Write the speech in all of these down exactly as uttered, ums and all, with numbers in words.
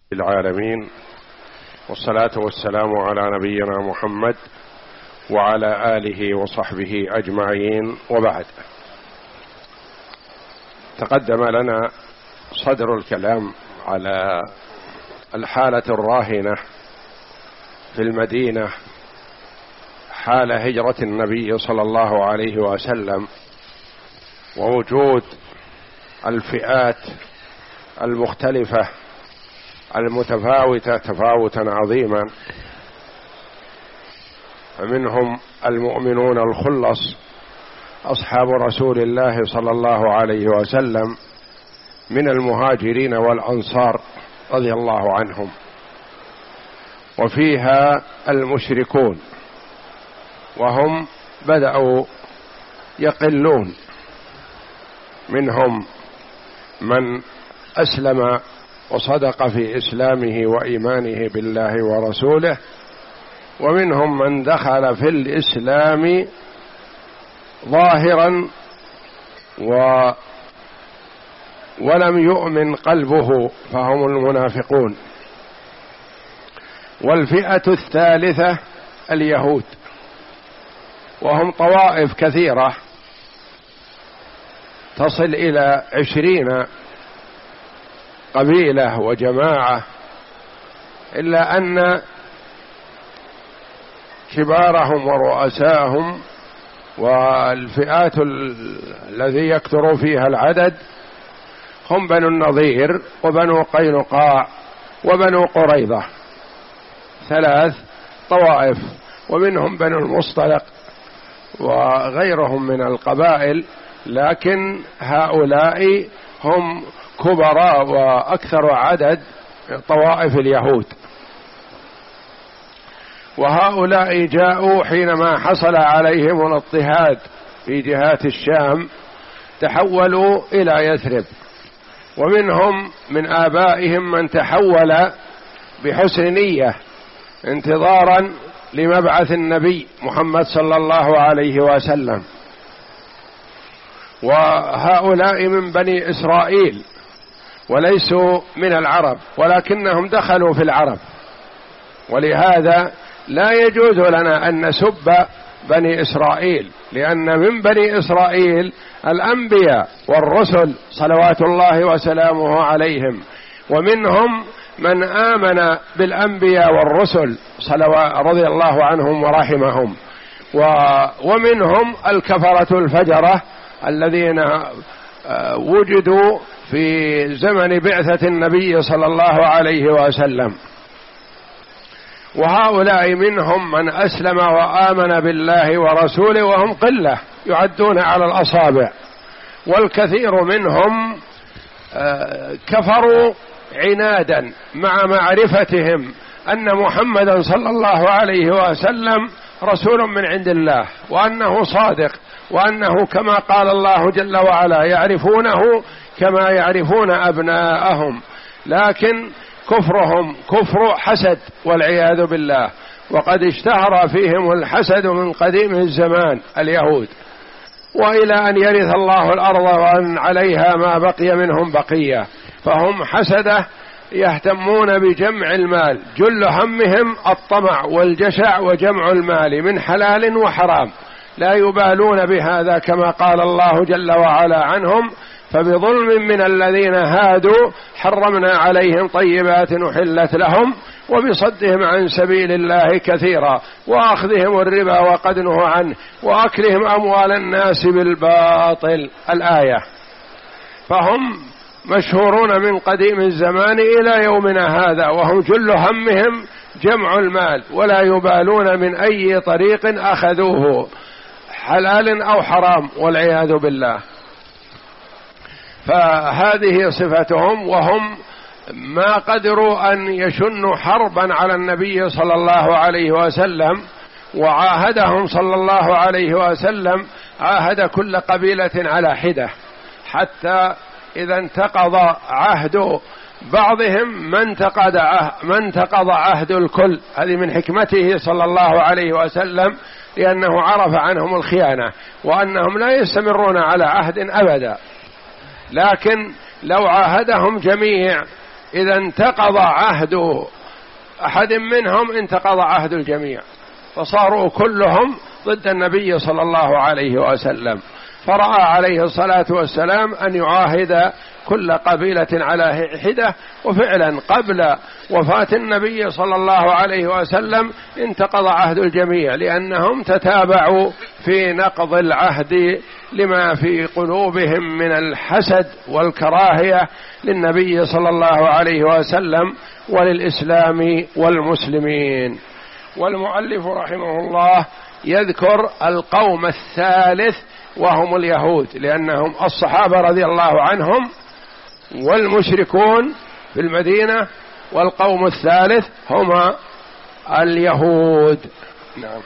العالمين، والصلاة والسلام على نبينا محمد وعلى آله وصحبه أجمعين، وبعد. تقدم لنا صدر الكلام على الحالة الراهنة في المدينة حال هجرة النبي صلى الله عليه وسلم، ووجود الفئات المختلفة المتفاوتة تفاوتا عظيما، فمنهم المؤمنون الخلص أصحاب رسول الله صلى الله عليه وسلم من المهاجرين والأنصار رضي الله عنهم، وفيها المشركون وهم بدأوا يقلون، منهم من أسلم وصدق في إسلامه وإيمانه بالله ورسوله، ومنهم من دخل في الإسلام ظاهرا و ولم يؤمن قلبه فهم المنافقون. والفئة الثالثة اليهود، وهم طوائف كثيرة تصل إلى عشرين قبيلة وجماعة، إلا أن كبارهم ورؤساهم والفئات الذي يكثر فيها العدد هم بنو النضير وبنو قينقاع وبنو قريظة، ثلاث طوائف، ومنهم بنو المصطلق وغيرهم من القبائل، لكن هؤلاء هم كبراء وأكثر عدد طوائف اليهود. وهؤلاء جاءوا حينما حصل عليهم الاضطهاد في جهات الشام، تحولوا إلى يثرب، ومنهم من آبائهم من تحول بحسن نية انتظارا لمبعث النبي محمد صلى الله عليه وسلم. وهؤلاء من بني إسرائيل وليسوا من العرب، ولكنهم دخلوا في العرب، ولهذا لا يجوز لنا أن نسب بني إسرائيل، لأن من بني إسرائيل الأنبياء والرسل صلوات الله وسلامه عليهم، ومنهم من آمن بالأنبياء والرسل صلوات رضي الله عنهم ورحمهم، ومنهم الكفرة الفجرة الذين وجدوا في زمن بعثة النبي صلى الله عليه وسلم. وهؤلاء منهم من أسلم وآمن بالله ورسوله وهم قلة يعدون على الأصابع، والكثير منهم كفروا عنادا مع معرفتهم أن محمدا صلى الله عليه وسلم رسول من عند الله، وأنه صادق، وأنه كما قال الله جل وعلا يعرفونه كما يعرفون أبناءهم، لكن كفرهم كفر حسد والعياذ بالله. وقد اشتهر فيهم الحسد من قديم الزمان اليهود، وإلى أن يرث الله الأرض وأن عليها ما بقي منهم بقية، فهم حسده يهتمون بجمع المال، جل همهم الطمع والجشع وجمع المال من حلال وحرام، لا يبالون بهذا كما قال الله جل وعلا عنهم: فبظلم من الذين هادوا حرمنا عليهم طيبات أحلت لهم وبصدهم عن سبيل الله كثيرا وأخذهم الربا وقد نهوا عنه وأكلهم أموال الناس بالباطل. الآية. فهم مشهورون من قديم الزمان إلى يومنا هذا، وهم جل همهم جمع المال، ولا يبالون من أي طريق أخذوه حلال أو حرام والعياذ بالله. فهذه صفتهم، وهم ما قدروا أن يشنوا حربا على النبي صلى الله عليه وسلم، وعاهدهم صلى الله عليه وسلم عاهد كل قبيلة على حدة، حتى إذا انتقض عهد بعضهم ما انتقض عهد, ما انتقض عهد الكل. هذه من حكمته صلى الله عليه وسلم، لأنه عرف عنهم الخيانة وأنهم لا يستمرون على عهد أبدا، لكن لو عاهدهم جميع إذا انتقض عهد أحد منهم انتقض عهد الجميع، فصاروا كلهم ضد النبي صلى الله عليه وسلم. فرأى عليه الصلاة والسلام أن يعاهد كل قبيلة على حدة، وفعلا قبل وفاة النبي صلى الله عليه وسلم انتقض عهد الجميع، لأنهم تتابعوا في نقض العهد لما في قلوبهم من الحسد والكراهية للنبي صلى الله عليه وسلم وللإسلام والمسلمين. والمؤلف رحمه الله يذكر القوم الثالث وهم اليهود، لأنهم الصحابة رضي الله عنهم والمشركون في المدينة، والقوم الثالث هم اليهود. نعم.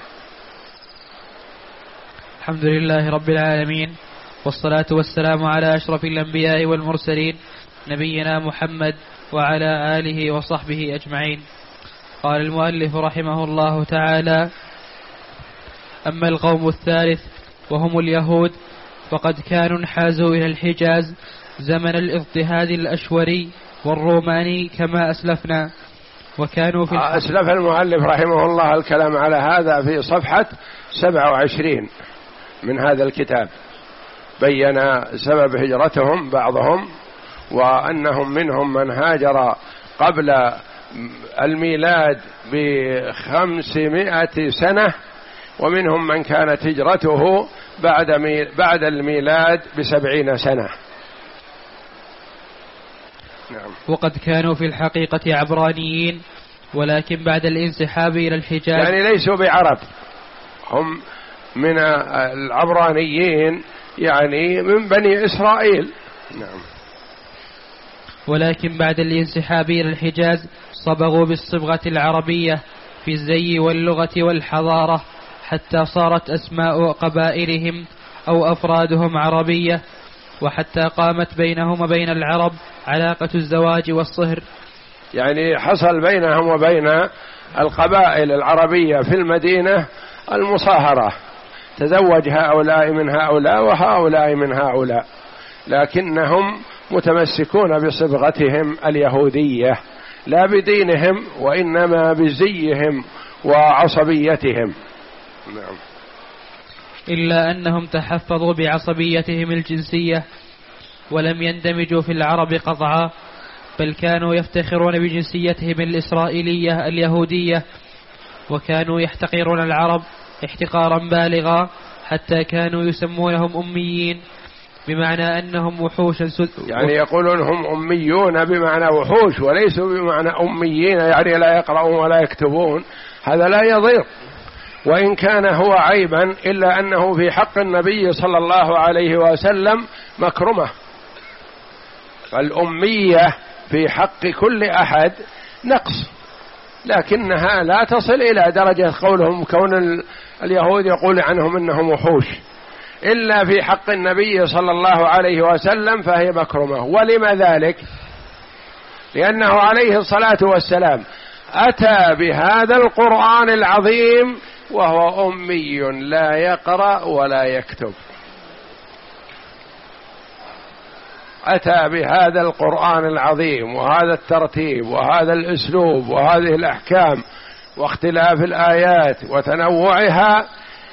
الحمد لله رب العالمين، والصلاة والسلام على أشرف الأنبياء والمرسلين نبينا محمد وعلى آله وصحبه أجمعين. قال المؤلف رحمه الله تعالى: أما القوم الثالث وهم اليهود فقد كانوا انحازوا إلى الحجاز زمن الاضطهاد الأشوري والروماني كما أسلفنا، وكانوا في أسلف المؤلف رحمه الله الكلام على هذا في صفحة سبعة وعشرين من هذا الكتاب، بين سبب هجرتهم بعضهم، وأنهم منهم من هاجر قبل الميلاد بخمسمائة سنة، ومنهم من كانت هجرته بعد بعد الميلاد بسبعين سنة. نعم. وقد كانوا في الحقيقة عبرانيين، ولكن بعد الانسحاب إلى الحجاز، يعني ليسوا بعرب، هم من العبرانيين، يعني من بني إسرائيل. نعم. ولكن بعد الانسحاب إلى الحجاز صبغوا بالصبغة العربية في الزي واللغة والحضارة، حتى صارت أسماء قبائلهم أو أفرادهم عربية، وحتى قامت بينهم وبين العرب علاقة الزواج والصهر. يعني حصل بينهم وبين القبائل العربية في المدينة المصاهرة، تزوج هؤلاء من هؤلاء وهؤلاء من هؤلاء، لكنهم متمسكون بصبغتهم اليهودية لا بدينهم، وإنما بزيهم وعصبيتهم. نعم. إلا أنهم تحفظوا بعصبيتهم الجنسية ولم يندمجوا في العرب قطعا، بل كانوا يفتخرون بجنسيتهم الإسرائيلية اليهودية، وكانوا يحتقرون العرب احتقارا بالغا، حتى كانوا يسمونهم أميين، بمعنى أنهم وحوشا سد... يعني يقولون هم أميون بمعنى وحوش، وليسوا بمعنى أميين يعني لا يقرؤون ولا يكتبون. هذا لا يضير، وإن كان هو عيبا، إلا أنه في حق النبي صلى الله عليه وسلم مكرمة. الأمية في حق كل أحد نقص، لكنها لا تصل إلى درجة قولهم كون اليهود يقول عنهم إنهم وحوش، إلا في حق النبي صلى الله عليه وسلم فهي مكرمة. ولما ذلك؟ لأنه عليه الصلاة والسلام أتى بهذا القرآن العظيم وهو أمي لا يقرأ ولا يكتب، أتى بهذا القرآن العظيم وهذا الترتيب وهذا الأسلوب وهذه الأحكام واختلاف الآيات وتنوعها،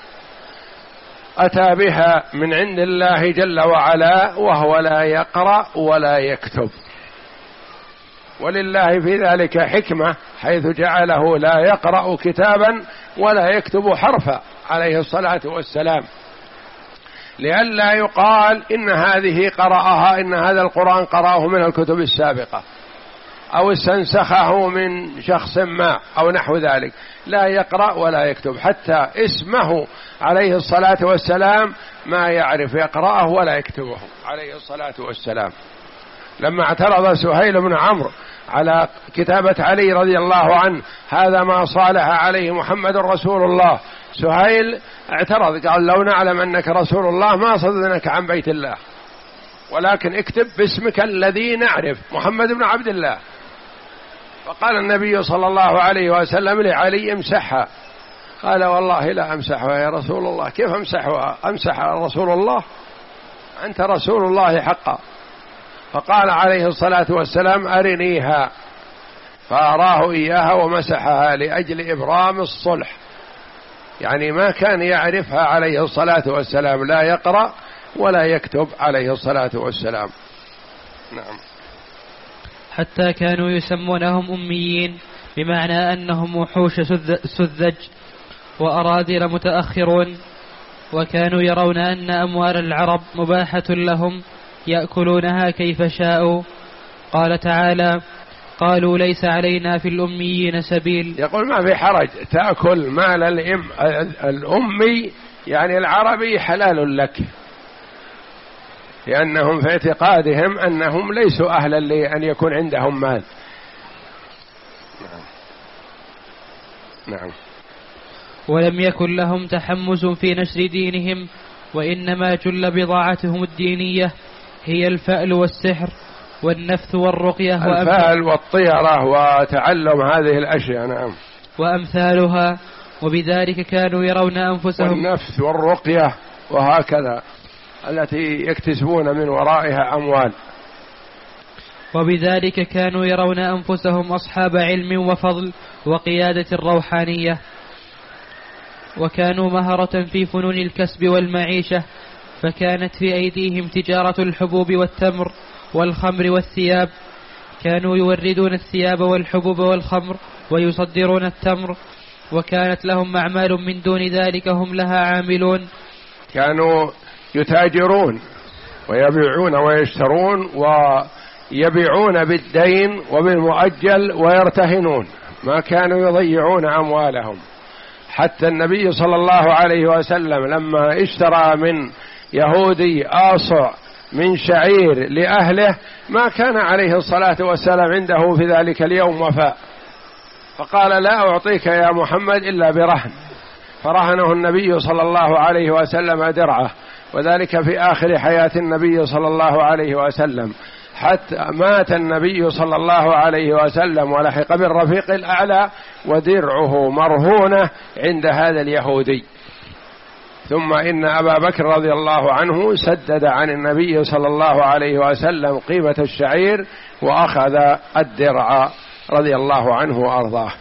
أتى بها من عند الله جل وعلا وهو لا يقرأ ولا يكتب. ولله في ذلك حكمة، حيث جعله لا يقرأ كتابا ولا يكتب حرفا عليه الصلاة والسلام، لئلا يقال إن هذه قرأها، إن هذا القرآن قرأه من الكتب السابقة أو استنسخه من شخص ما أو نحو ذلك. لا يقرأ ولا يكتب، حتى اسمه عليه الصلاة والسلام ما يعرف يقرأه ولا يكتبه عليه الصلاة والسلام. لما اعترض سهيل بن عمرو على كتابة علي رضي الله عنه، هذا ما صالح عليه محمد رسول الله، سهيل اعترض قال: لو نعلم أنك رسول الله ما صددناك عن بيت الله، ولكن اكتب باسمك الذي نعرف، محمد بن عبد الله. فقال النبي صلى الله عليه وسلم لعلي: امسحها. قال: والله لا أمسحها يا رسول الله. كيف أمسحها؟ أمسح رسول الله؟ أنت رسول الله حقا. فقال عليه الصلاة والسلام أرنيها، فأراه إياها ومسحها لأجل إبرام الصلح، يعني ما كان يعرفها عليه الصلاة والسلام، لا يقرأ ولا يكتب عليه الصلاة والسلام. نعم. حتى كانوا يسمونهم أميين، بمعنى أنهم وحوش سذج وأراذل متأخرون، وكانوا يرون أن أموال العرب مباحة لهم يأكلونها كيف شاءوا. قال تعالى: قالوا ليس علينا في الأميين سبيل. يقول ما في حرج تأكل مال الأم الأمي، يعني العربي حلال لك، لأنهم في اعتقادهم أنهم ليسوا أهلا لأن يكون عندهم مال. نعم. نعم. ولم يكن لهم تحمس في نشر دينهم، وإنما جل بضاعتهم الدينية هي الفأل والسحر والنفث والرقية الفأل والطيرة وتعلم هذه الأشياء. نعم. وأمثالها، وبذلك كانوا يرون أنفسهم. والنفث والرقية وهكذا التي يكتسبون من ورائها أموال. وبذلك كانوا يرون أنفسهم أصحاب علم وفضل وقيادة روحانية، وكانوا مهرة في فنون الكسب والمعيشة، فكانت في أيديهم تجارة الحبوب والتمر والخمر والثياب. كانوا يوردون الثياب والحبوب والخمر ويصدرون التمر، وكانت لهم أعمال من دون ذلك هم لها عاملون. كانوا يتاجرون ويبيعون ويشترون ويبيعون بالدين وبالمؤجل ويرتهنون، ما كانوا يضيعون أموالهم. حتى النبي صلى الله عليه وسلم لما اشترى من يهودي آصع من شعير لأهله ما كان عليه الصلاة والسلام عنده في ذلك اليوم وفاء، فقال: لا أعطيك يا محمد إلا برهن، فرهنه النبي صلى الله عليه وسلم درعه، وذلك في آخر حياة النبي صلى الله عليه وسلم، حتى مات النبي صلى الله عليه وسلم ولحق بالرفيق الأعلى ودرعه مرهونة عند هذا اليهودي. ثم إن أبا بكر رضي الله عنه سدد عن النبي صلى الله عليه وسلم قيمة الشعير وأخذ الدرع رضي الله عنه وأرضاه.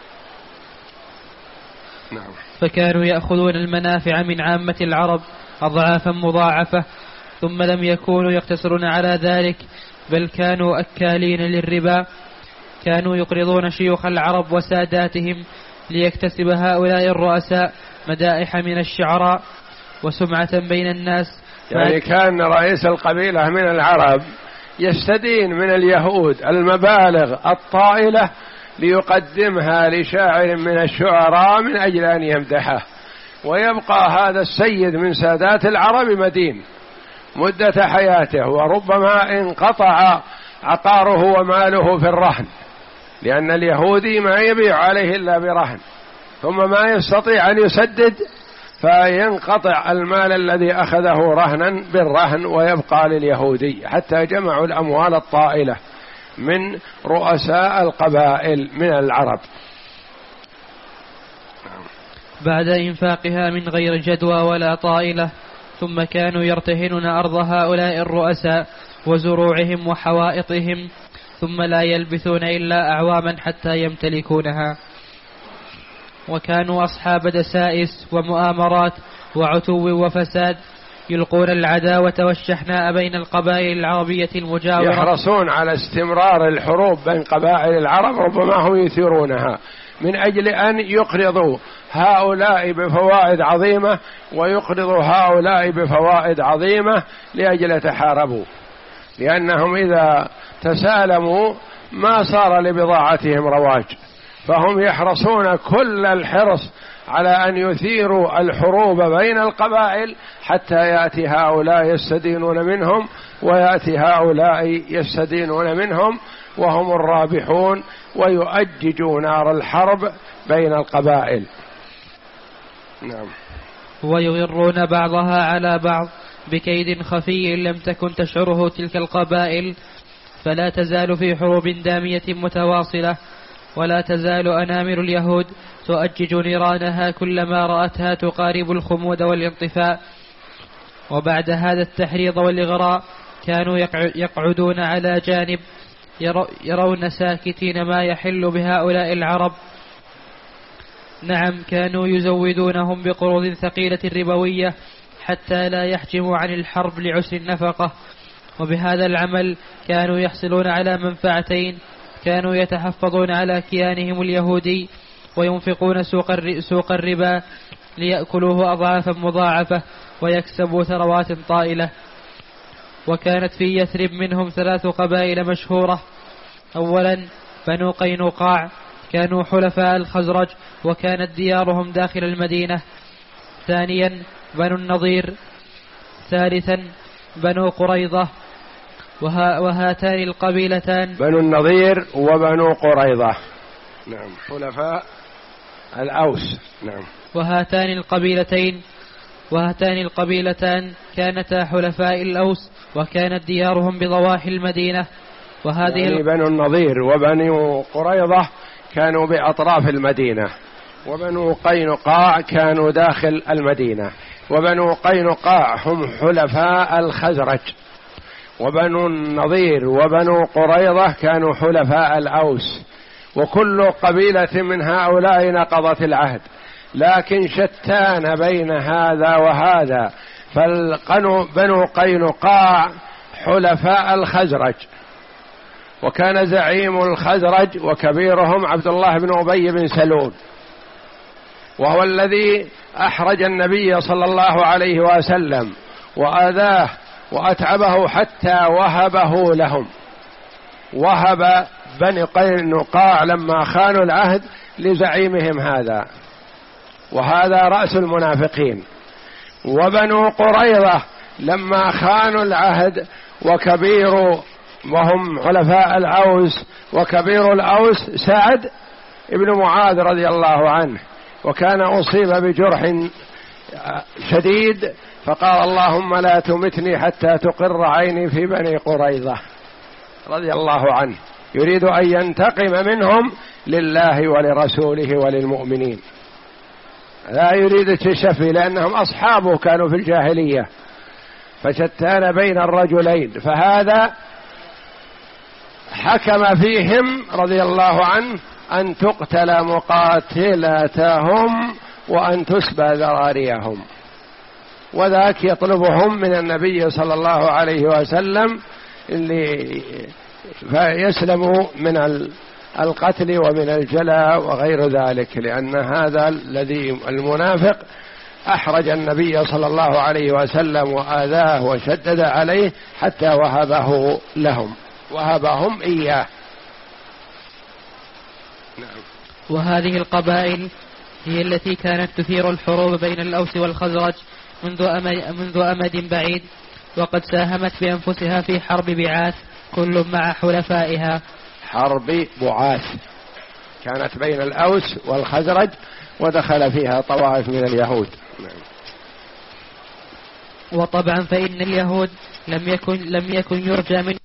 نعم. فكانوا يأخذون المنافع من عامة العرب أضعافا مضاعفة، ثم لم يكونوا يقتصرون على ذلك، بل كانوا أكالين للربا. كانوا يقرضون شيوخ العرب وساداتهم ليكتسب هؤلاء الرؤساء مدائح من الشعراء وسمعة بين الناس. يعني كان رئيس القبيلة من العرب يستدين من اليهود المبالغ الطائلة ليقدمها لشاعر من الشعراء من أجل أن يمدحه، ويبقى هذا السيد من سادات العرب مدين مدة حياته، وربما انقطع عقاره وماله في الرهن، لأن اليهودي ما يبيع عليه إلا برهن، ثم ما يستطيع أن يسدد فينقطع المال الذي أخذه رهنا بالرهن ويبقى لليهودي، حتى جمعوا الأموال الطائلة من رؤساء القبائل من العرب. بعد إنفاقها من غير جدوى ولا طائلة، ثم كانوا يرتهنون أرض هؤلاء الرؤساء وزروعهم وحوائطهم، ثم لا يلبثون إلا أعواما حتى يمتلكونها. وكانوا أصحاب دسائس ومؤامرات وعتو وفساد، يلقون العداوة والشحناء بين القبائل العربية المجاورة، يحرصون على استمرار الحروب بين قبائل العرب، ربما هم يثيرونها من أجل أن يقرضوا هؤلاء بفوائد عظيمة ويقرضوا هؤلاء بفوائد عظيمة لأجل يتحاربوا، لأنهم إذا تسالموا ما صار لبضاعتهم رواج، فهم يحرصون كل الحرص على أن يثيروا الحروب بين القبائل حتى يأتي هؤلاء يستدينون منهم ويأتي هؤلاء يستدينون منهم وهم الرابحون، ويؤججوا نار الحرب بين القبائل. نعم. ويغرون بعضها على بعض بكيد خفي لم تكن تشعره تلك القبائل، فلا تزال في حروب دامية متواصلة، ولا تزال أنامل اليهود تؤجج نيرانها كلما رأتها تقارب الخمود والانطفاء. وبعد هذا التحريض والإغراء كانوا يقعدون على جانب يرون ساكتين ما يحل بهؤلاء العرب. نعم، كانوا يزودونهم بقروض ثقيلة ربوية حتى لا يحجموا عن الحرب لعسر النفقة. وبهذا العمل كانوا يحصلون على منفعتين: كانوا يتحفظون على كيانهم اليهودي، وينفقون سوق الربا ليأكلوه أضعافا مضاعفة ويكسبوا ثروات طائلة. وكانت في يثرب منهم ثلاث قبائل مشهورة: أولا بنو قينقاع، كانوا حلفاء الخزرج وكانت ديارهم داخل المدينة. ثانيا بنو النضير. ثالثا بنو قريظة. وها وهاتان القبيلتان بنو النضير وبنو قريظة، نعم، حلفاء الأوس. نعم. وهاتان القبيلتين وهاتان القبيلتان كانتا حلفاء الأوس، وكانت ديارهم بضواحي المدينة. وهذه يعني بنو النضير وبنو قريظة كانوا بأطراف المدينة، وبنو قينقاع كانوا داخل المدينة. وبنو قينقاع هم حلفاء الخزرج، وبنو النضير وبنو قريظة كانوا حلفاء الأوس. وكل قبيلة من هؤلاء نقضت العهد، لكن شتان بين هذا وهذا. فبنو قينقاع حلفاء الخزرج، وكان زعيم الخزرج وكبيرهم عبد الله بن أبي بن سلول، وهو الذي أحرج النبي صلى الله عليه وسلم وآذاه وأتعبه حتى وهبه لهم. وهب بني قينقاع لما خانوا العهد لزعيمهم هذا، وهذا رأس المنافقين. وبنو قريظة لما خانوا العهد وكبير وهم حلفاء الأوس، وكبير الأوس سعد ابن معاذ رضي الله عنه، وكان أصيب بجرح شديد، فقال: اللهم لا تمتني حتى تقر عيني في بني قريظة، رضي الله عنه، يريد أن ينتقم منهم لله ولرسوله وللمؤمنين، لا يريد التشفي، لأنهم أصحابه كانوا في الجاهلية، فشتان بين الرجلين. فهذا حكم فيهم رضي الله عنه أن تقتل مقاتلتهم وأن تسبى ذراريهم، وذاك يطلبهم من النبي صلى الله عليه وسلم اللي فيسلموا من القتل ومن الجلاء وغير ذلك، لأن هذا الذي المنافق أحرج النبي صلى الله عليه وسلم وآذاه وشدد عليه حتى وهبه لهم، وهبهم إياه. نعم. وهذه القبائل هي التي كانت تثير الحروب بين الأوس والخزرج منذ أمد, منذ أمد بعيد، وقد ساهمت بأنفسها في حرب بعاث كل مع حلفائها. حرب بعاث كانت بين الأوس والخزرج، ودخل فيها طوائف من اليهود. وطبعا فإن اليهود لم يكن, لم يكن يرجى من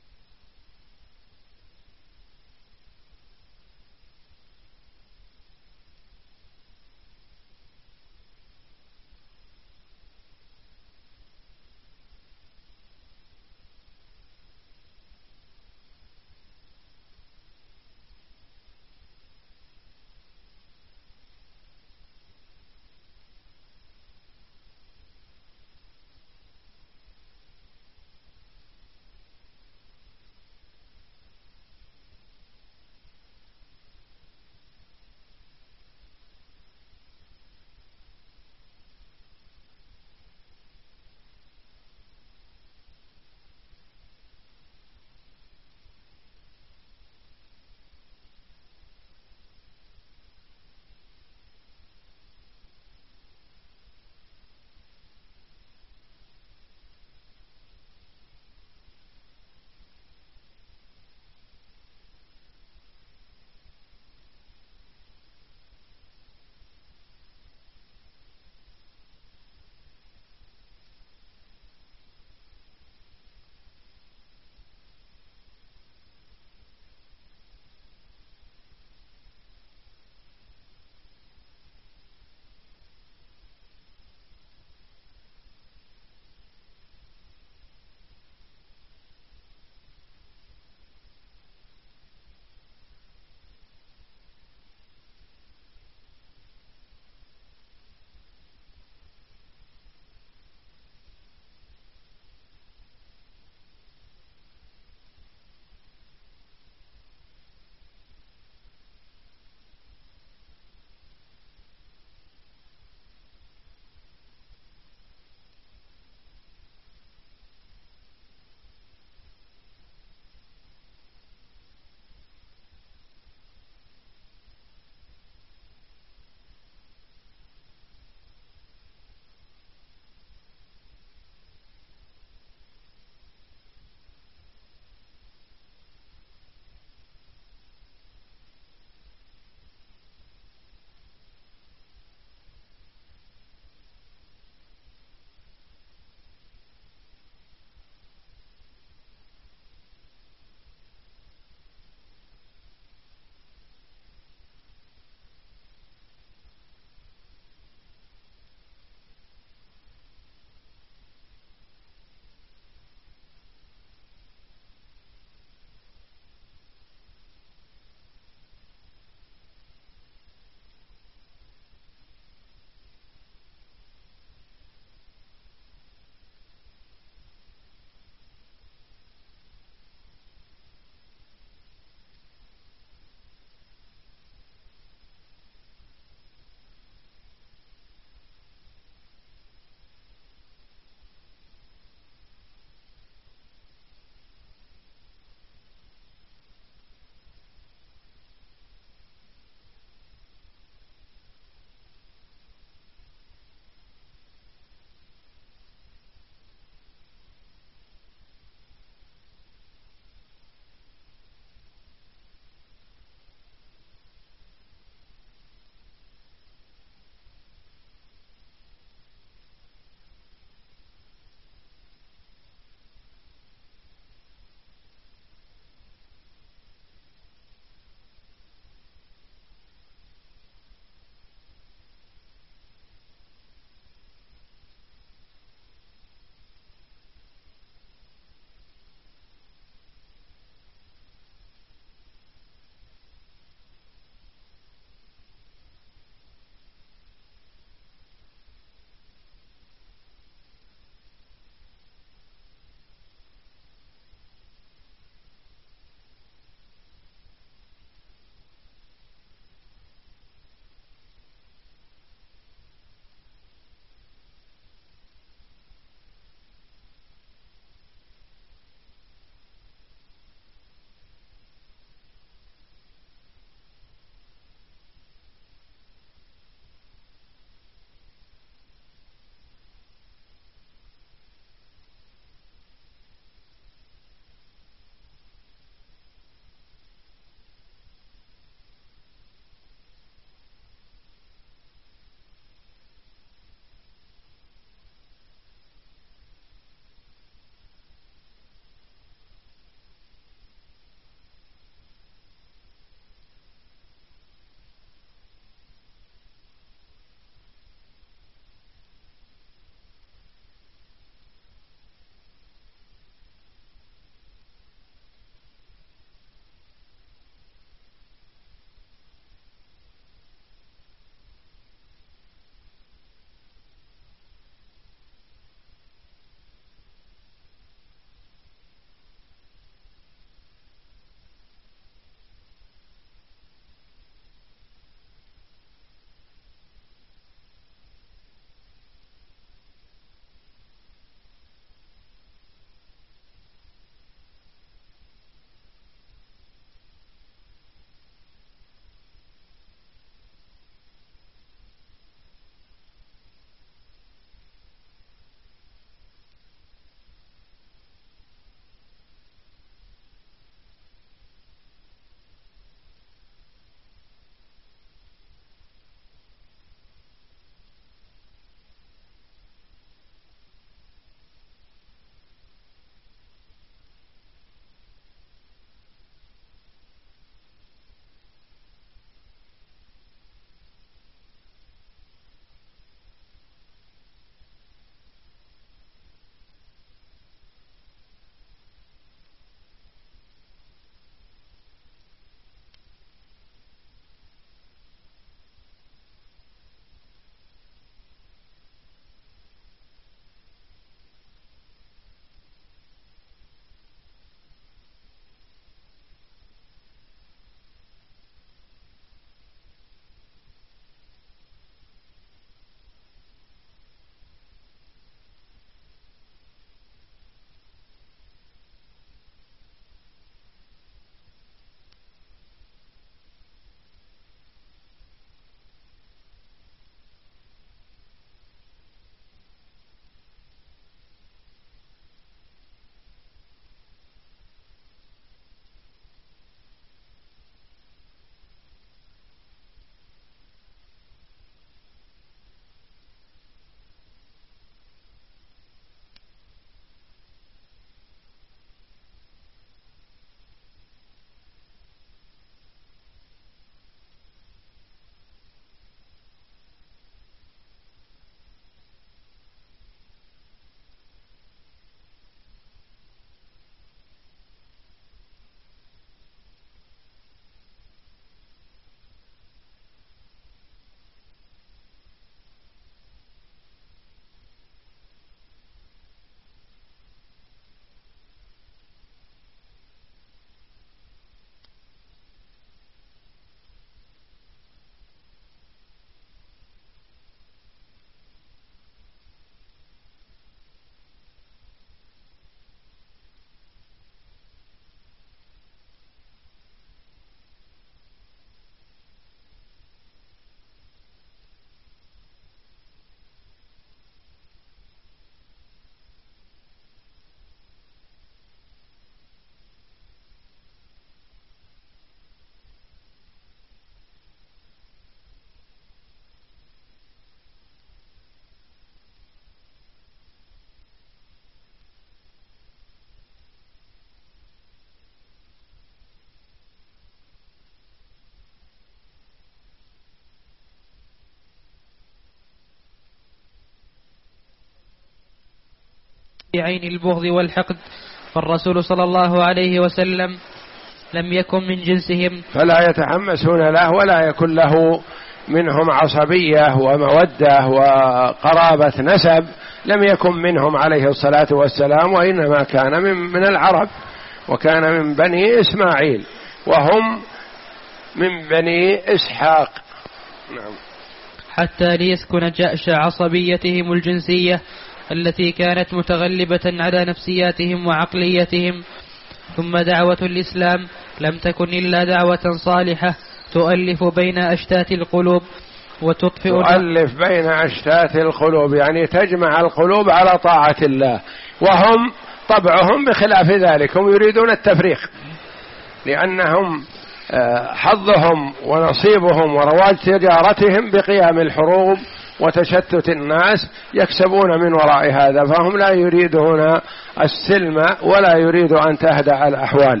عين البغض والحقد، فالرسول صلى الله عليه وسلم لم يكن من جنسهم، فلا يتحمسون له ولا يكن له منهم عصبية ومودة وقرابة نسب، لم يكن منهم عليه الصلاة والسلام، وإنما كان من, من العرب، وكان من بني إسماعيل وهم من بني إسحاق. نعم. حتى ليسكن جأش عصبيتهم الجنسية التي كانت متغلبة على نفسياتهم وعقليتهم. ثم دعوة الإسلام لم تكن إلا دعوة صالحة تؤلف بين أشتات القلوب وتطفئ تؤلف بين أشتات القلوب، يعني تجمع القلوب على طاعة الله، وهم طبعهم بخلاف ذلك، هم يريدون التفريق، لأنهم حظهم ونصيبهم ورواج تجارتهم بقيام الحروب وتشتت الناس، يكسبون من وراء هذا، فهم لا يريدون السلم ولا يريد أن تهدأ الأحوال.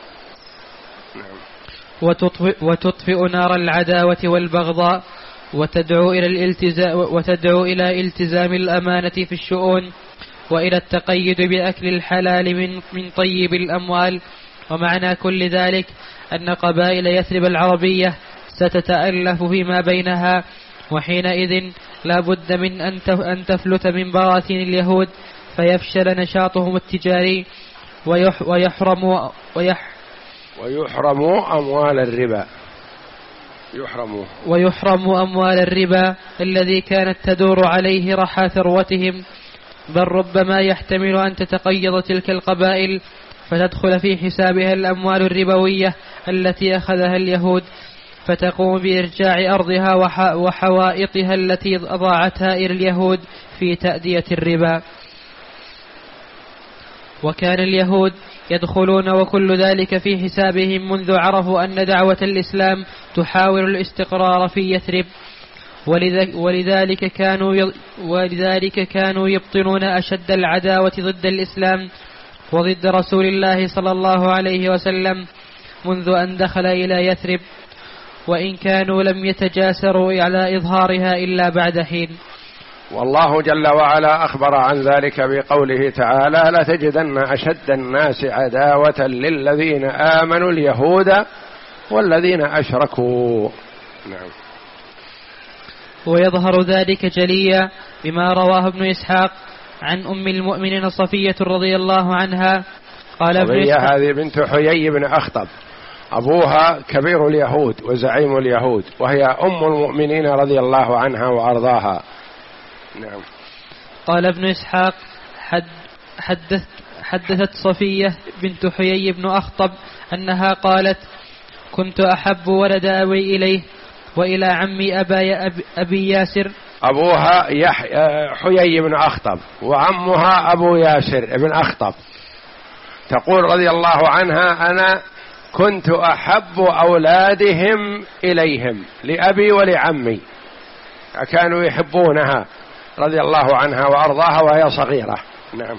وتطفئ, وتطفئ نار العداوة والبغضاء، وتدعو إلى الالتزام وتدعو إلى التزام الأمانة في الشؤون، وإلى التقيد بأكل الحلال من من طيب الأموال. ومعنى كل ذلك أن قبائل يثرب العربية ستتألف فيما بينها، وحينئذ لا بد من أن تفلت من براثين اليهود، فيفشل نشاطهم التجاري ويحرموا ويح ويحرموا أموال الربا يحرموا ويحرموا أموال الربا الذي كانت تدور عليه رحى ثروتهم. بل ربما يحتمل أن تتقيض تلك القبائل فتدخل في حسابها الأموال الربوية التي أخذها اليهود، فتقوم بإرجاع أرضها وحوائطها التي أضاعتها إلى اليهود في تأدية الربا. وكان اليهود يدخلون وكل ذلك في حسابهم منذ عرفوا أن دعوة الإسلام تحاول الاستقرار في يثرب، ولذلك كانوا ولذلك كانوا يبطنون أشد العداوة ضد الإسلام وضد رسول الله صلى الله عليه وسلم منذ أن دخل إلى يثرب، وإن كانوا لم يتجاسروا على إظهارها إلا بعد حين. والله جل وعلا أخبر عن ذلك بقوله تعالى: لتجدن أشد الناس عداوة للذين آمنوا اليهود والذين أشركوا. نعم. ويظهر ذلك جليا بما رواه ابن إسحاق عن أم المؤمنين صفية رضي الله عنها قال ابن إسحاق: هذه بنت حيي بن أخطب، أبوها كبير اليهود وزعيم اليهود، وهي أم المؤمنين رضي الله عنها وأرضاها. نعم. قال ابن إسحاق: حد حدث حدثت صفية بنت حيي بن أخطب أنها قالت: كنت أحب ولد أبي إليه وإلى عمي أبا أبي ياسر. أبوها حيي بن أخطب وعمها أبو ياسر بن أخطب. تقول رضي الله عنها: أنا كنت أحب أولادهم إليهم، لأبي ولعمي، كانوا يحبونها رضي الله عنها وأرضاها وهي صغيرة. نعم.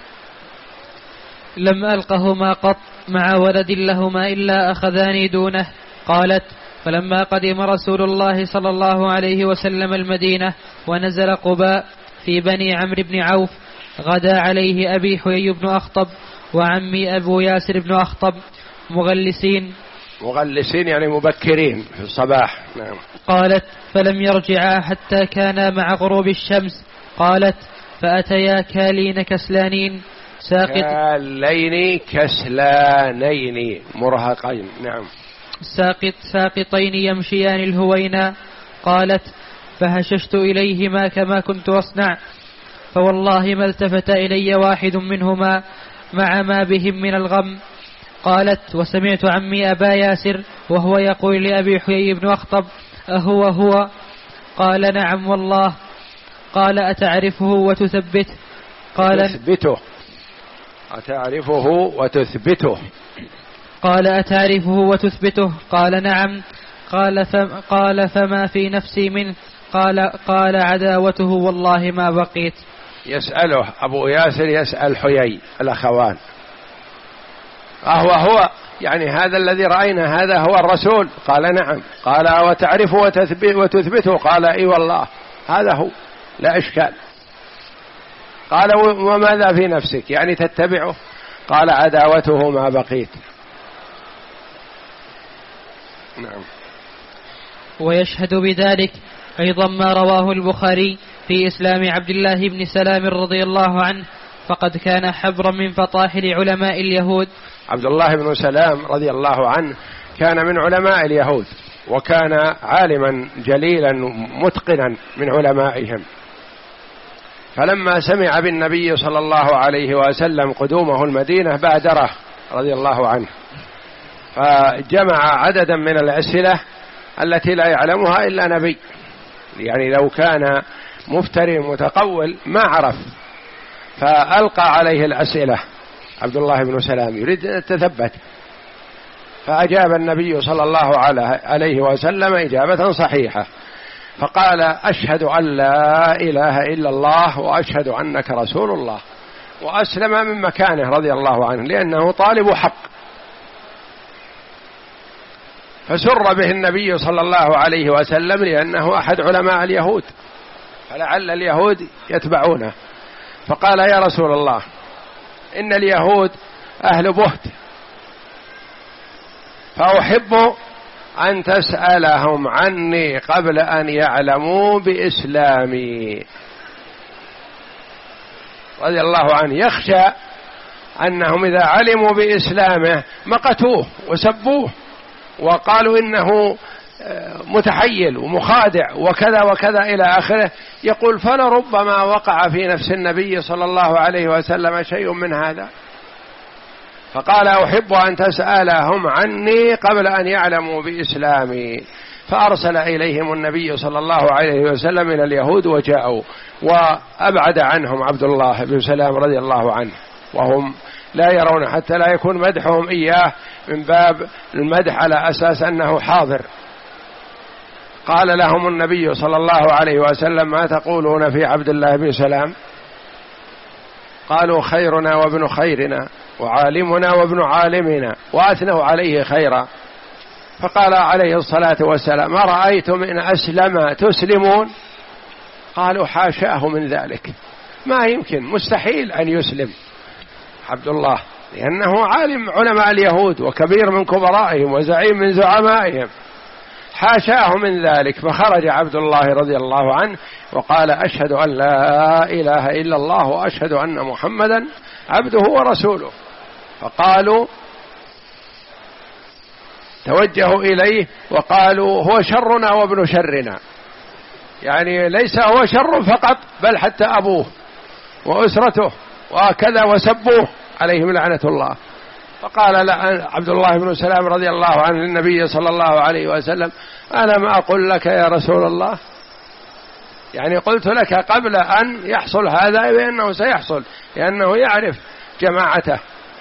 لم ألقهما قط مع ولد لهما إلا أخذاني دونه. قالت: فلما قدم رسول الله صلى الله عليه وسلم المدينة ونزل قباء في بني عمرو بن عوف، غدا عليه أبي حيي بن أخطب وعمي أبو ياسر بن أخطب مغلسين مغلسين يعني مبكرين في الصباح. نعم. قالت: فلم يرجعا حتى كانا مع غروب الشمس. قالت: فأتيا كالين كسلانين ساقط كالين كسلانين مرهقين. نعم. ساقط ساقطين يمشيان الهوينا. قالت: فهششت إليهما كما كنت أصنع، فوالله ما التفت إلي واحد منهما مع ما بهم من الغم. قالت: وسمعت عمي أبا ياسر وهو يقول لأبي حيي بن أخطب: أهو هو؟ قال: نعم والله. قال: أتعرفه وتثبته؟ قال: تثبته. أتعرفه وتثبته. قال: أتعرفه وتثبته؟ قال: نعم. قال: فما, قال فما في نفسي منه؟ قال, قال: عداوته والله ما بقيت. يسأله أبو ياسر، يسأل حيي الأخوان: أهو هو؟ يعني هذا الذي رأينا هذا هو الرسول؟ قال: نعم. قال: وتعرفه وتثبته؟ قال: إي والله هذا هو، لا إشكال. قال وماذا في نفسك؟ يعني تتبعه؟ قال عداوته ما بقيت. نعم. ويشهد بذلك أيضا ما رواه البخاري في إسلام عبد الله بن سلام رضي الله عنه، فقد كان حبرا من فطاحل علماء اليهود. عبد الله بن سلام رضي الله عنه كان من علماء اليهود، وكان عالما جليلا متقنا من علمائهم، فلما سمع بالنبي صلى الله عليه وسلم قدومه المدينة بادره رضي الله عنه، فجمع عددا من الأسئلة التي لا يعلمها إلا نبي، يعني لو كان مفتري متقول ما عرف، فألقى عليه الأسئلة عبد الله بن سلام يريد أن يتثبت، فأجاب النبي صلى الله عليه وسلم إجابة صحيحة، فقال أشهد أن لا إله إلا الله وأشهد أنك رسول الله، وأسلم من مكانه رضي الله عنه لأنه طالب حق. فسر به النبي صلى الله عليه وسلم لأنه أحد علماء اليهود، فلعل اليهود يتبعونه، فقال يا رسول الله إن اليهود أهل بهت، فأحب أن تسألهم عني قبل أن يعلموا بإسلامي. رضي الله عنه يخشى أنهم إذا علموا بإسلامه مقتوه وسبوه وقالوا إنه متحيل ومخادع وكذا وكذا إلى آخره، يقول فلربما وقع في نفس النبي صلى الله عليه وسلم شيء من هذا، فقال أحب أن تسألهم عني قبل أن يعلموا بإسلامي، فأرسل إليهم النبي صلى الله عليه وسلم إلى اليهود وجاءوا، وأبعد عنهم عبد الله بن سلام رضي الله عنه، وهم لا يرون حتى لا يكون مدحهم إياه من باب المدح على أساس أنه حاضر. قال لهم النبي صلى الله عليه وسلم ما تقولون في عبد الله بن سلام؟ قالوا خيرنا وابن خيرنا وعالمنا وابن عالمنا، وأثنوا عليه خيرا. فقال عليه الصلاة والسلام ما رأيتم إن أسلم تسلمون؟ قالوا حاشاه من ذلك، ما يمكن، مستحيل أن يسلم عبد الله، لأنه عالم علماء اليهود وكبير من كبرائهم وزعيم من زعمائهم، حاشاه من ذلك. فخرج عبد الله رضي الله عنه وقال أشهد أن لا إله إلا الله وأشهد أن محمدا عبده ورسوله. فقالوا توجهوا إليه وقالوا هو شرنا وابن شرنا، يعني ليس هو شر فقط بل حتى أبوه وأسرته وكذا، وسبوه عليهم لعنة الله. فقال عبد الله بن سلام رضي الله عنه للنبي صلى الله عليه وسلم ألم أقل لك يا رسول الله؟ يعني قلت لك قبل أن يحصل هذا بأنه سيحصل، لأنه يعرف جماعته.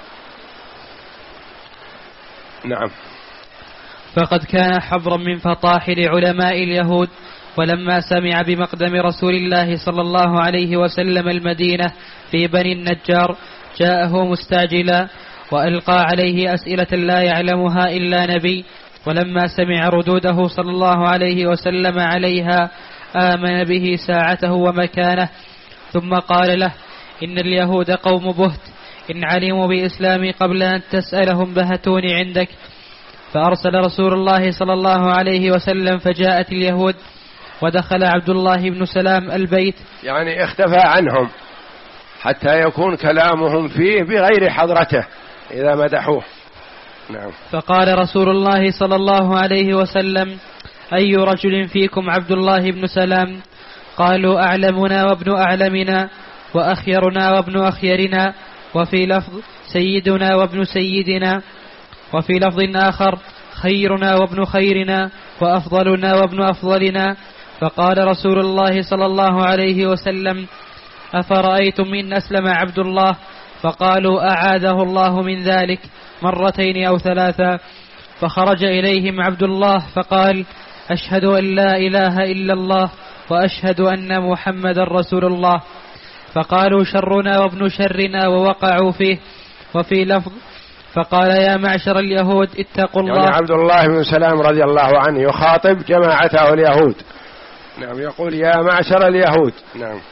نعم. فقد كان حبرا من فطاحل علماء اليهود، ولما سمع بمقدم رسول الله صلى الله عليه وسلم المدينة في بني النجار جاءه مستعجلا، وألقى عليه أسئلة لا يعلمها إلا نبي، ولما سمع ردوده صلى الله عليه وسلم عليها آمن به ساعته ومكانه، ثم قال له إن اليهود قوم بهت، إن علموا بإسلامي قبل أن تسألهم بهتوني عندك. فأرسل رسول الله صلى الله عليه وسلم فجاءت اليهود، ودخل عبد الله بن سلام البيت، يعني اختفى عنهم حتى يكون كلامهم فيه بغير حضرته إذا مدحوه. نعم. فقال رسول الله صلى الله عليه وسلم أي رجل فيكم عبد الله بن سلام؟ قالوا أعلمنا وابن أعلمنا وأخيرنا وابن أخيرنا، وفي لفظ سيدنا وابن سيدنا، وفي لفظ آخر خيرنا وابن خيرنا وأفضلنا وابن أفضلنا. فقال رسول الله صلى الله عليه وسلم أفرأيتم إن أسلم عبد الله؟ فقالوا أعاذه الله من ذلك مرتين أو ثلاثا. فخرج إليهم عبد الله فقال أشهد أن لا إله إلا الله وأشهد أن محمد رسول الله. فقالوا شرنا وابن شرنا ووقعوا فيه. وفي لفظ فقال يا معشر اليهود اتقوا الله. يعني عبد الله بن سلام رضي الله عنه يخاطب جماعته اليهود. نعم. يقول يا معشر اليهود. نعم.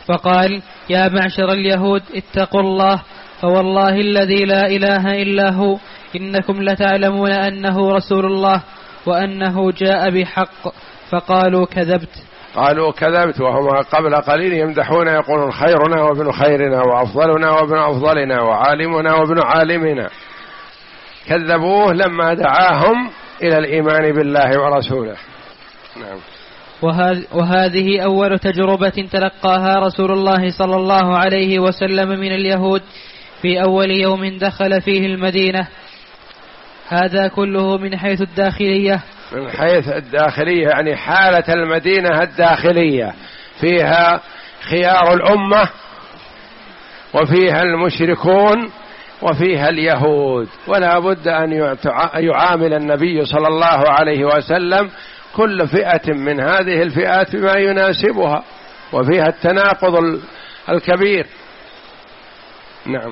وقال: يا معشر اليهود اتقوا الله، فوالله الذي لا إله إلا هو إنكم لتعلمون أنه رسول الله وأنه جاء بحق. فقالوا: كذبت. قالوا: كذبت، وهم قبل قليل يمدحون يقولون: خيرنا وابن خيرنا وأفضلنا وابن أفضلنا وعالمنا وابن عالمنا. كذبوه لما دعاهم إلى الإيمان بالله ورسوله. نعم. وهذه أول تجربة تلقاها رسول الله صلى الله عليه وسلم من اليهود في أول يوم دخل فيه المدينة. هذا كله من حيث الداخلية. من حيث الداخلية يعني حالة المدينة الداخلية، فيها خيار الأمة وفيها المشركون وفيها اليهود، ولا بد أن يعامل النبي صلى الله عليه وسلم كل فئة من هذه الفئات بما يناسبها، وفيها التناقض الكبير. نعم.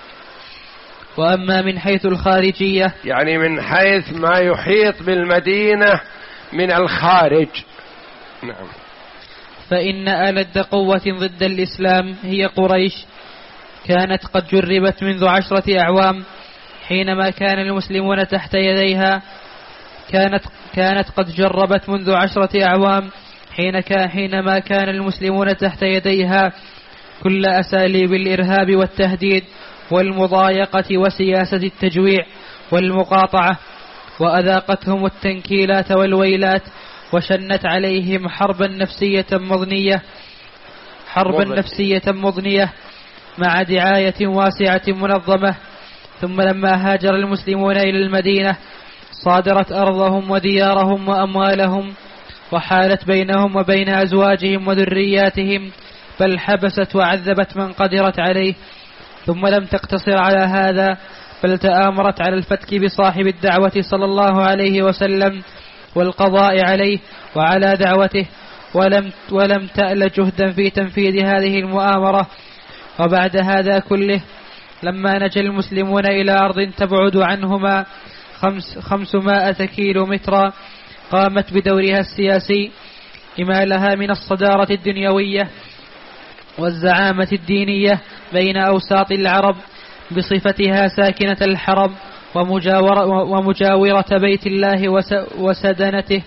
وأما من حيث الخارجية يعني من حيث ما يحيط بالمدينة من الخارج. نعم. فإن ألد قوة ضد الإسلام هي قريش، كانت قد جربت منذ عشرة أعوام حينما كان المسلمون تحت يديها كانت كانت قد جربت منذ عشرة أعوام حين كان حينما كان المسلمون تحت يديها كل أساليب الإرهاب والتهديد والمضايقة وسياسة التجويع والمقاطعة، وأذاقتهم التنكيلات والويلات، وشنت عليهم حربا نفسية مضنية حربا نفسية مضنية مع دعاية واسعة منظمة. ثم لما هاجر المسلمون إلى المدينة صادرت أرضهم وديارهم وأموالهم، وحالت بينهم وبين أزواجهم وذرياتهم، بل حبست وعذبت من قدرت عليه. ثم لم تقتصر على هذا، بل تآمرت على الفتك بصاحب الدعوة صلى الله عليه وسلم والقضاء عليه وعلى دعوته، ولم, ولم تأل جهدا في تنفيذ هذه المؤامرة. وبعد هذا كله لما نجا المسلمون إلى أرض تبعد عنهما خمس خمسمائة كيلو مترا، قامت بدورها السياسي لما لها من الصدارة الدنيوية والزعامة الدينية بين أوساط العرب بصفتها ساكنة الحرم ومجاورة, ومجاورة بيت الله وسدنته،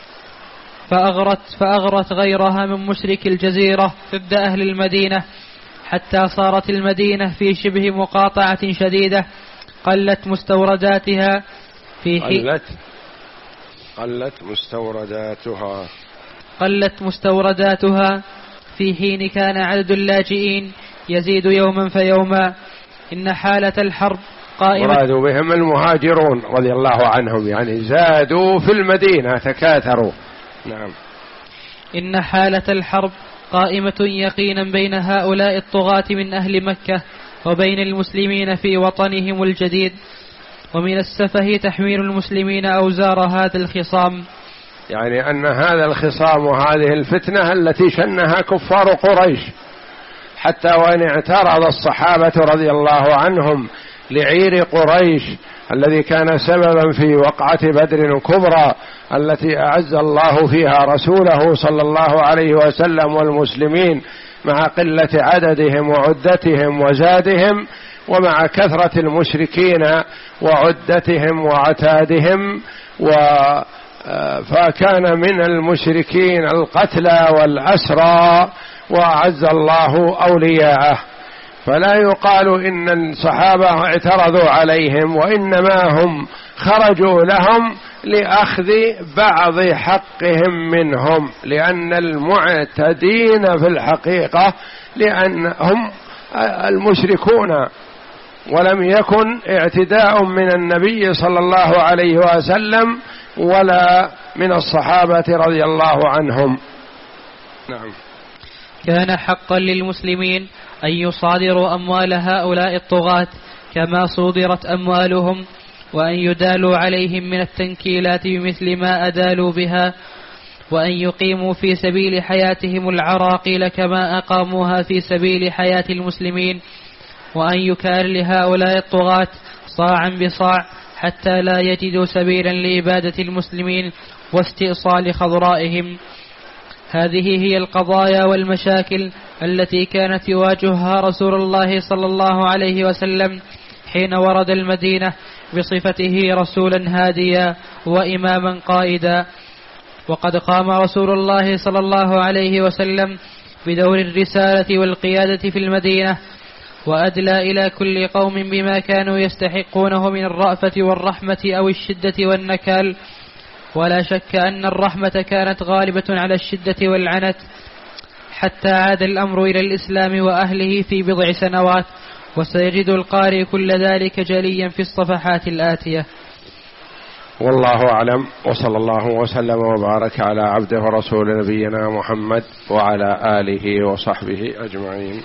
فأغرت, فأغرت غيرها من مشرك الجزيرة ضد أهل المدينة، حتى صارت المدينة في شبه مقاطعة شديدة. قلت مستورداتها في قلت قلت مستورداتها قلت مستورداتها في حين كان عدد اللاجئين يزيد يوما فيوما. إن حالة الحرب قائمة. مرادوا بهم المهاجرون رضي الله عنهم، يعني زادوا في المدينة تكاثروا. نعم. إن حالة الحرب قائمة يقينا بين هؤلاء الطغاة من أهل مكة وبين المسلمين في وطنهم الجديد، ومن السفه تحميل المسلمين أوزار هذا الخصام. يعني أن هذا الخصام وهذه الفتنة التي شنها كفار قريش، حتى وإن اعترض الصحابة رضي الله عنهم لعير قريش الذي كان سببا في وقعة بدر الكبرى التي أعز الله فيها رسوله صلى الله عليه وسلم والمسلمين مع قلة عددهم وعدتهم وزادهم، ومع كثرة المشركين وعدتهم وعتادهم، و فكان من المشركين القتلى والأسرى وأعز الله أولياءه. فلا يقال إن الصحابة اعترضوا عليهم، وإنما هم خرجوا لهم لأخذ بعض حقهم منهم، لأن المعتدين في الحقيقة لأنهم المشركون، ولم يكن اعتداء من النبي صلى الله عليه وسلم ولا من الصحابة رضي الله عنهم. نعم. كان حقا للمسلمين أن يصادروا أموال هؤلاء الطغاة كما صودرت أموالهم، وأن يدالوا عليهم من التنكيلات بمثل ما أدالوا بها، وأن يقيموا في سبيل حياتهم العراقيل كما أقاموها في سبيل حياة المسلمين، وأن يكال لهؤلاء الطغاة صاعا بصاع حتى لا يجدوا سبيلا لإبادة المسلمين واستئصال خضرائهم. هذه هي القضايا والمشاكل التي كانت يواجهها رسول الله صلى الله عليه وسلم حين ورد المدينة بصفته رسولا هاديا وإماما قائدا. وقد قام رسول الله صلى الله عليه وسلم بدور الرسالة والقيادة في المدينة، وأدلى إلى كل قوم بما كانوا يستحقونه من الرأفة والرحمة أو الشدة والنكال. ولا شك أن الرحمة كانت غالبة على الشدة والعنت، حتى عاد الأمر إلى الإسلام وأهله في بضع سنوات، وسيجد القارئ كل ذلك جليا في الصفحات الآتية. والله أعلم، وصلى الله وسلم وبارك على عبده ورسول نبينا محمد وعلى آله وصحبه أجمعين.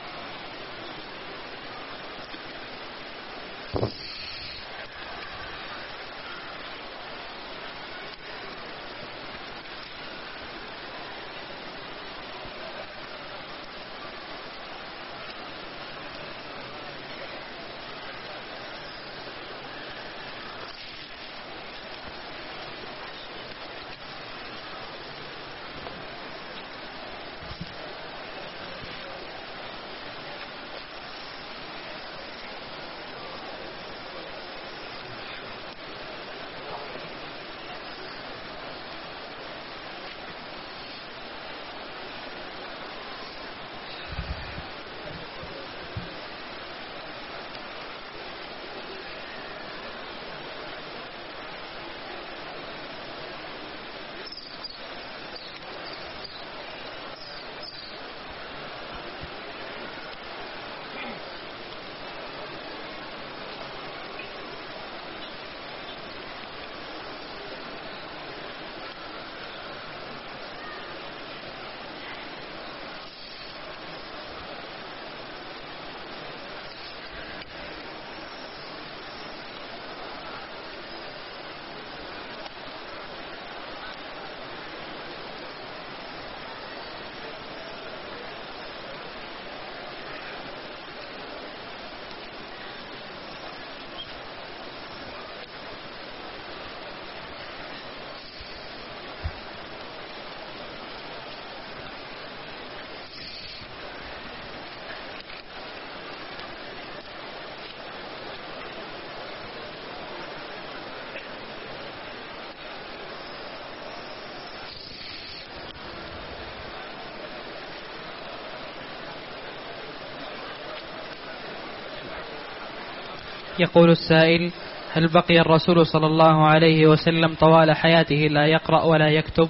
يقول السائل: هل بقي الرسول صلى الله عليه وسلم طوال حياته لا يقرأ ولا يكتب؟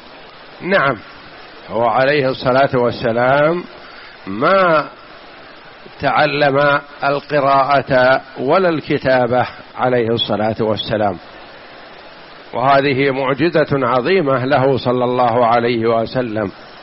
نعم، هو عليه الصلاة والسلام ما تعلم القراءة ولا الكتابة عليه الصلاة والسلام، وهذه معجزة عظيمة له صلى الله عليه وسلم،